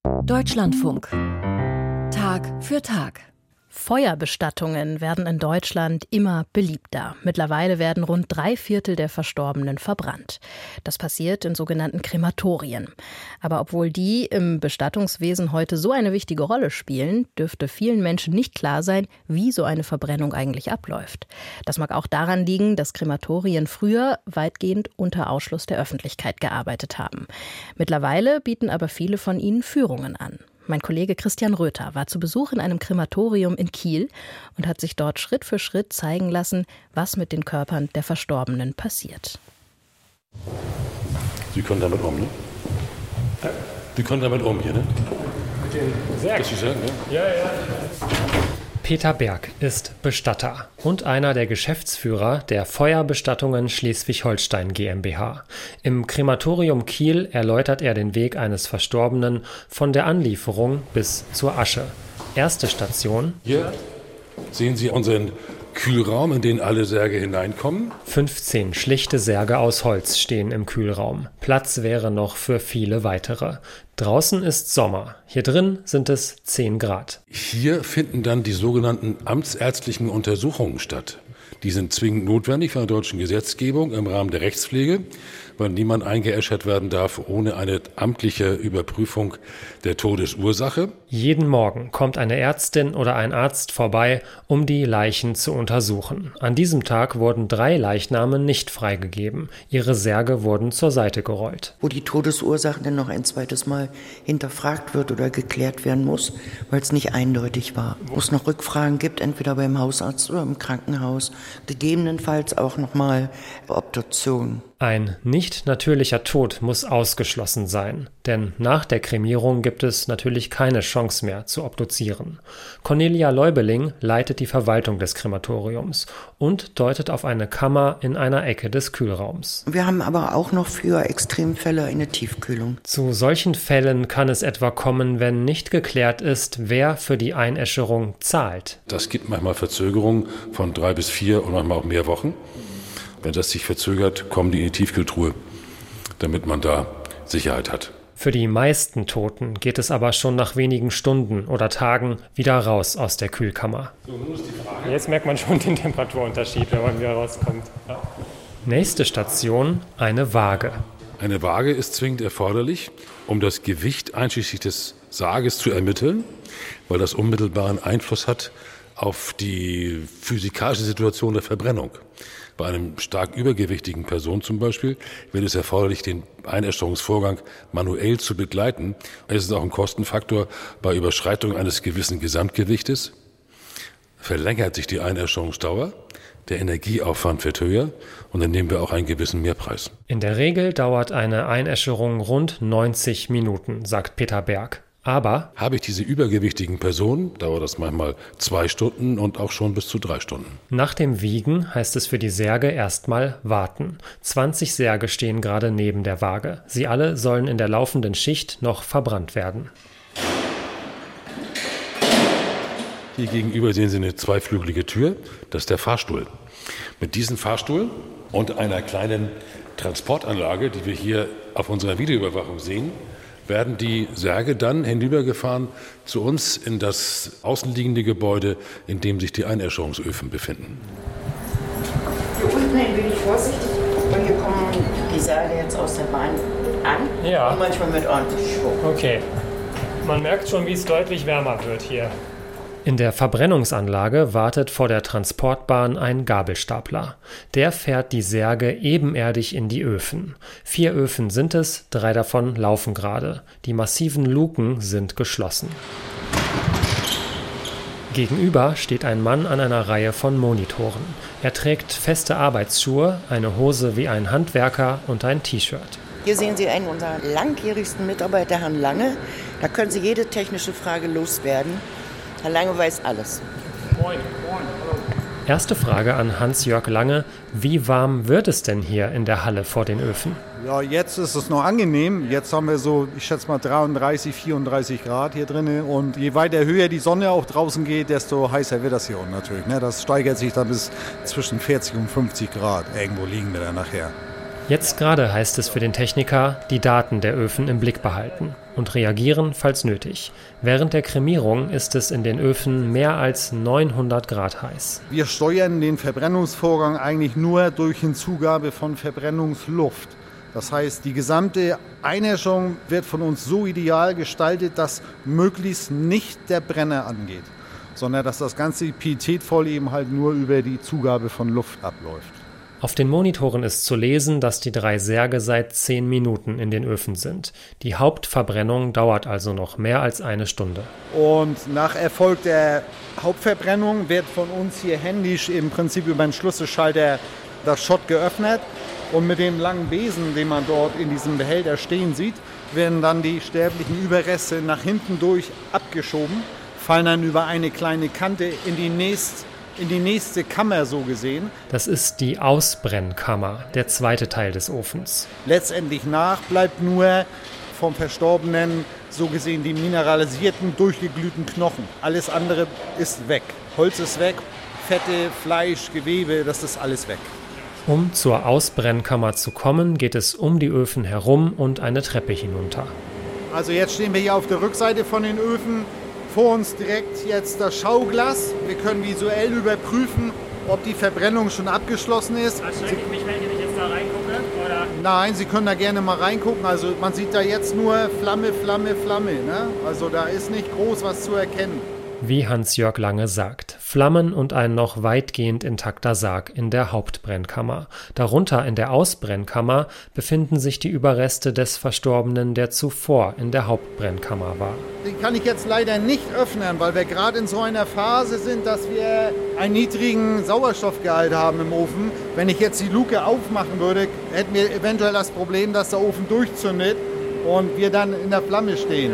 Deutschlandfunk. Tag für Tag. Feuerbestattungen werden in Deutschland immer beliebter. Mittlerweile werden rund 3/4 der Verstorbenen verbrannt. Das passiert in sogenannten Krematorien. Aber obwohl die im Bestattungswesen heute so eine wichtige Rolle spielen, dürfte vielen Menschen nicht klar sein, wie so eine Verbrennung eigentlich abläuft. Das mag auch daran liegen, dass Krematorien früher weitgehend unter Ausschluss der Öffentlichkeit gearbeitet haben. Mittlerweile bieten aber viele von ihnen Führungen an. Mein Kollege Christian Röther war zu Besuch in einem Krematorium in Kiel und hat sich dort Schritt für Schritt zeigen lassen, was mit den Körpern der Verstorbenen passiert. Sie können damit um, ne? Sie können damit um hier, ne? Mit den Särgen? Das Sie sagen, ja? Ja. Peter Berg ist Bestatter und einer der Geschäftsführer der Feuerbestattungen Schleswig-Holstein GmbH. Im Krematorium Kiel erläutert er den Weg eines Verstorbenen von der Anlieferung bis zur Asche. Erste Station. Hier sehen Sie unseren Kühlraum, in den alle Särge hineinkommen. 15 schlichte Särge aus Holz stehen im Kühlraum. Platz wäre noch für viele weitere. Draußen ist Sommer. Hier drin sind es 10 Grad. Hier finden dann die sogenannten amtsärztlichen Untersuchungen statt. Die sind zwingend notwendig von der deutschen Gesetzgebung im Rahmen der Rechtspflege, weil niemand eingeäschert werden darf ohne eine amtliche Überprüfung der Todesursache. Jeden Morgen kommt eine Ärztin oder ein Arzt vorbei, um die Leichen zu untersuchen. An diesem Tag wurden 3 Leichname nicht freigegeben. Ihre Särge wurden zur Seite gerollt. Wo die Todesursache dann noch ein zweites Mal hinterfragt wird oder geklärt werden muss, weil es nicht eindeutig war. Wo es noch Rückfragen gibt, entweder beim Hausarzt oder im Krankenhaus. Gegebenenfalls auch nochmal Obduktion. Ein nicht natürlicher Tod muss ausgeschlossen sein, denn nach der Kremierung gibt es natürlich keine Chance mehr zu obduzieren. Cornelia Leubeling leitet die Verwaltung des Krematoriums und deutet auf eine Kammer in einer Ecke des Kühlraums. Wir haben aber auch noch für Extremfälle eine Tiefkühlung. Zu solchen Fällen kann es etwa kommen, wenn nicht geklärt ist, wer für die Einäscherung zahlt. Das gibt manchmal Verzögerungen von 3 bis 4 und manchmal auch mehr Wochen. Wenn das sich verzögert, kommen die in die Tiefkühltruhe, damit man da Sicherheit hat. Für die meisten Toten geht es aber schon nach wenigen Stunden oder Tagen wieder raus aus der Kühlkammer. So, nun ist die Frage. Jetzt merkt man schon den Temperaturunterschied, wenn man wieder rauskommt. Ja. Nächste Station, eine Waage. Eine Waage ist zwingend erforderlich, um das Gewicht einschließlich des Sarges zu ermitteln, weil das unmittelbaren Einfluss hat auf die physikalische Situation der Verbrennung. Bei einem stark übergewichtigen Person zum Beispiel wird es erforderlich, den Einäscherungsvorgang manuell zu begleiten. Es ist auch ein Kostenfaktor. Bei Überschreitung eines gewissen Gesamtgewichtes verlängert sich die Einäscherungsdauer, der Energieaufwand wird höher und dann nehmen wir auch einen gewissen Mehrpreis. In der Regel dauert eine Einäscherung rund 90 Minuten, sagt Peter Berg. Aber habe ich diese übergewichtigen Personen, dauert das manchmal 2 Stunden und auch schon bis zu 3 Stunden. Nach dem Wiegen heißt es für die Särge erstmal warten. 20 Särge stehen gerade neben der Waage. Sie alle sollen in der laufenden Schicht noch verbrannt werden. Hier gegenüber sehen Sie eine zweiflügelige Tür. Das ist der Fahrstuhl. Mit diesem Fahrstuhl und einer kleinen Transportanlage, die wir hier auf unserer Videoüberwachung sehen, werden die Särge dann hinübergefahren zu uns in das außenliegende Gebäude, in dem sich die Einäscherungsöfen befinden. Hier unten ein wenig vorsichtig, und hier kommen die Särge jetzt aus der Bahn an. Ja. Und manchmal mit ordentlich Schwung. Okay. Man merkt schon, wie es deutlich wärmer wird hier. In der Verbrennungsanlage wartet vor der Transportbahn ein Gabelstapler. Der fährt die Särge ebenerdig in die Öfen. 4 Öfen sind es, 3 davon laufen gerade. Die massiven Luken sind geschlossen. Gegenüber steht ein Mann an einer Reihe von Monitoren. Er trägt feste Arbeitsschuhe, eine Hose wie ein Handwerker und ein T-Shirt. Hier sehen Sie einen unserer langjährigsten Mitarbeiter, Herrn Lange. Da können Sie jede technische Frage loswerden. Herr Lange weiß alles. Moin. Hallo. Erste Frage an Hans-Jörg Lange. Wie warm wird es denn hier in der Halle vor den Öfen? Ja, jetzt ist es noch angenehm. Jetzt haben wir so, ich schätze mal 33, 34 Grad hier drin. Und je weiter höher die Sonne auch draußen geht, desto heißer wird das hier unten natürlich. Das steigert sich dann bis zwischen 40 und 50 Grad. Irgendwo liegen wir dann nachher. Jetzt gerade heißt es für den Techniker, die Daten der Öfen im Blick behalten. und reagieren, falls nötig. Während der Kremierung ist es in den Öfen mehr als 900 Grad heiß. Wir steuern den Verbrennungsvorgang eigentlich nur durch Hinzugabe von Verbrennungsluft. Das heißt, die gesamte Einäschung wird von uns so ideal gestaltet, dass möglichst nicht der Brenner angeht, sondern dass das Ganze pietätvoll eben halt nur über die Zugabe von Luft abläuft. Auf den Monitoren ist zu lesen, dass die 3 Särge seit 10 Minuten in den Öfen sind. Die Hauptverbrennung dauert also noch mehr als eine Stunde. Und nach Erfolg der Hauptverbrennung wird von uns hier händisch im Prinzip über den Schlüsselschalter das Schott geöffnet. Und mit dem langen Besen, den man dort in diesem Behälter stehen sieht, werden dann die sterblichen Überreste nach hinten durch abgeschoben, fallen dann über eine kleine Kante in die nächste Kammer so gesehen. Das ist die Ausbrennkammer, der zweite Teil des Ofens. Letztendlich nach bleibt nur vom Verstorbenen so gesehen die mineralisierten, durchgeglühten Knochen. Alles andere ist weg. Holz ist weg, Fette, Fleisch, Gewebe, das ist alles weg. Um zur Ausbrennkammer zu kommen, geht es um die Öfen herum und eine Treppe hinunter. Also jetzt stehen wir hier auf der Rückseite von den Öfen. Vor uns direkt jetzt das Schauglas. Wir können visuell überprüfen, ob die Verbrennung schon abgeschlossen ist. Erschrecke ich mich, wenn ich jetzt da reingucke? Oder? Nein, Sie können da gerne mal reingucken. Also man sieht da jetzt nur Flamme, Flamme, Flamme. Ne? Also da ist nicht groß was zu erkennen. Wie Hans-Jörg Lange sagt, Flammen und ein noch weitgehend intakter Sarg in der Hauptbrennkammer. Darunter in der Ausbrennkammer befinden sich die Überreste des Verstorbenen, der zuvor in der Hauptbrennkammer war. Den kann ich jetzt leider nicht öffnen, weil wir gerade in so einer Phase sind, dass wir einen niedrigen Sauerstoffgehalt haben im Ofen. Wenn ich jetzt die Luke aufmachen würde, hätten wir eventuell das Problem, dass der Ofen durchzündet und wir dann in der Flamme stehen.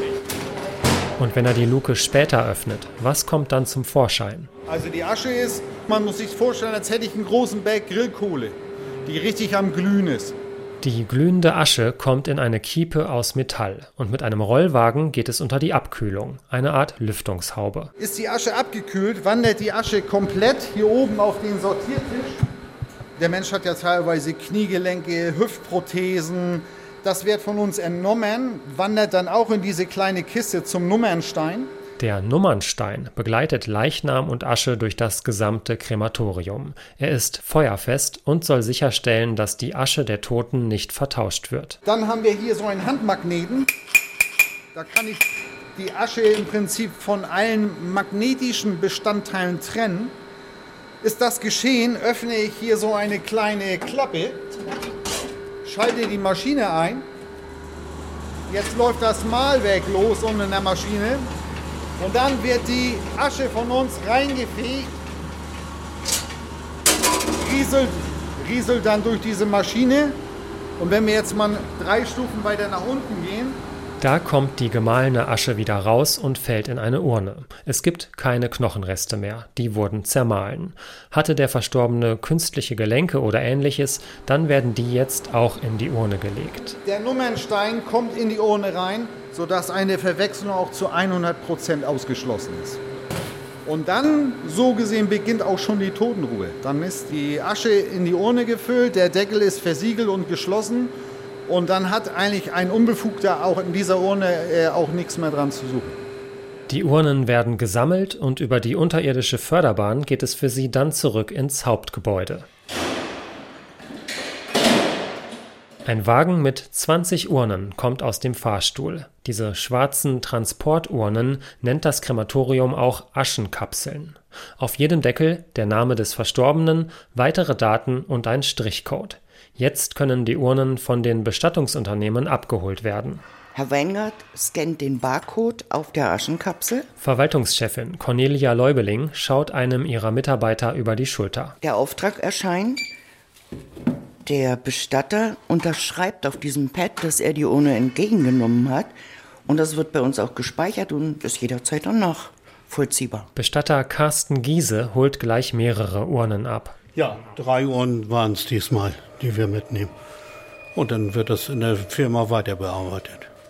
Und wenn er die Luke später öffnet, was kommt dann zum Vorschein? Also die Asche ist, man muss sich vorstellen, als hätte ich einen großen Berg Grillkohle, die richtig am Glühen ist. Die glühende Asche kommt in eine Kiepe aus Metall und mit einem Rollwagen geht es unter die Abkühlung, eine Art Lüftungshaube. Ist die Asche abgekühlt, wandert die Asche komplett hier oben auf den Sortiertisch. Der Mensch hat ja teilweise Kniegelenke, Hüftprothesen. Das wird von uns entnommen, wandert dann auch in diese kleine Kiste zum Nummernstein. Der Nummernstein begleitet Leichnam und Asche durch das gesamte Krematorium. Er ist feuerfest und soll sicherstellen, dass die Asche der Toten nicht vertauscht wird. Dann haben wir hier so einen Handmagneten. Da kann ich die Asche im Prinzip von allen magnetischen Bestandteilen trennen. Ist das geschehen, öffne ich hier so eine kleine Klappe. Schalte die Maschine ein. Jetzt läuft das Mahlwerk los unten in der Maschine. Und dann wird die Asche von uns reingefegt. Rieselt dann durch diese Maschine. Und wenn wir jetzt mal 3 Stufen weiter nach unten gehen, da kommt die gemahlene Asche wieder raus und fällt in eine Urne. Es gibt keine Knochenreste mehr, die wurden zermahlen. Hatte der Verstorbene künstliche Gelenke oder ähnliches, dann werden die jetzt auch in die Urne gelegt. Der Nummernstein kommt in die Urne rein, sodass eine Verwechslung auch zu 100% ausgeschlossen ist. Und dann, so gesehen, beginnt auch schon die Totenruhe. Dann ist die Asche in die Urne gefüllt, der Deckel ist versiegelt und geschlossen. Und dann hat eigentlich ein Unbefugter auch in dieser Urne auch nichts mehr dran zu suchen. Die Urnen werden gesammelt und über die unterirdische Förderbahn geht es für sie dann zurück ins Hauptgebäude. Ein Wagen mit 20 Urnen kommt aus dem Fahrstuhl. Diese schwarzen Transporturnen nennt das Krematorium auch Aschenkapseln. Auf jedem Deckel der Name des Verstorbenen, weitere Daten und ein Strichcode. Jetzt können die Urnen von den Bestattungsunternehmen abgeholt werden. Herr Weingart scannt den Barcode auf der Aschenkapsel. Verwaltungschefin Cornelia Leubeling schaut einem ihrer Mitarbeiter über die Schulter. Der Auftrag erscheint. Der Bestatter unterschreibt auf diesem Pad, dass er die Urne entgegengenommen hat. Und das wird bei uns auch gespeichert und ist jederzeit dann nachvollziehbar. Bestatter Carsten Giese holt gleich mehrere Urnen ab. Ja, 3 Urnen waren es diesmal, die wir mitnehmen. Und dann wird das in der Firma weiter bearbeitet.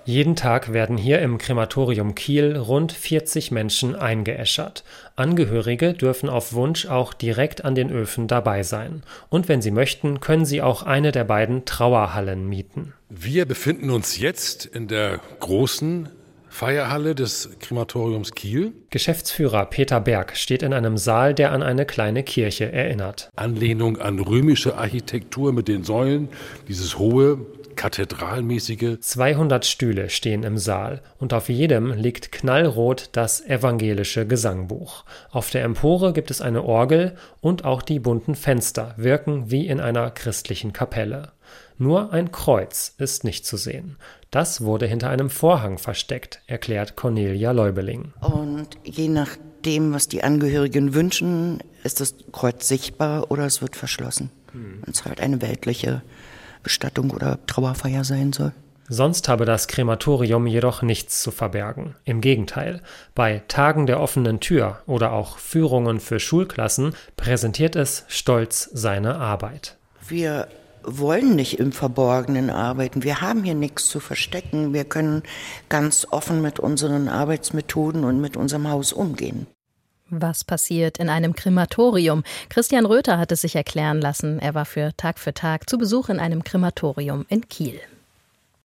Jeden Tag werden hier im Krematorium Kiel rund 40 Menschen eingeäschert. Angehörige dürfen auf Wunsch auch direkt an den Öfen dabei sein. Und wenn sie möchten, können sie auch eine der beiden Trauerhallen mieten. Wir befinden uns jetzt in der großen Feierhalle des Krematoriums Kiel. Geschäftsführer Peter Berg steht in einem Saal, der an eine kleine Kirche erinnert. Anlehnung an römische Architektur mit den Säulen, dieses hohe, kathedralmäßige. 200 Stühle stehen im Saal und auf jedem liegt knallrot das evangelische Gesangbuch. Auf der Empore gibt es eine Orgel und auch die bunten Fenster wirken wie in einer christlichen Kapelle. Nur ein Kreuz ist nicht zu sehen. Das wurde hinter einem Vorhang versteckt, erklärt Cornelia Leubeling. Und je nachdem, was die Angehörigen wünschen, ist das Kreuz sichtbar oder es wird verschlossen. Wenn es halt eine weltliche Bestattung oder Trauerfeier sein soll. Sonst habe das Krematorium jedoch nichts zu verbergen. Im Gegenteil, bei Tagen der offenen Tür oder auch Führungen für Schulklassen präsentiert es stolz seine Arbeit. Wir wollen nicht im Verborgenen arbeiten. Wir haben hier nichts zu verstecken. Wir können ganz offen mit unseren Arbeitsmethoden und mit unserem Haus umgehen. Was passiert in einem Krematorium? Christian Röther hat es sich erklären lassen. Er war für Tag zu Besuch in einem Krematorium in Kiel.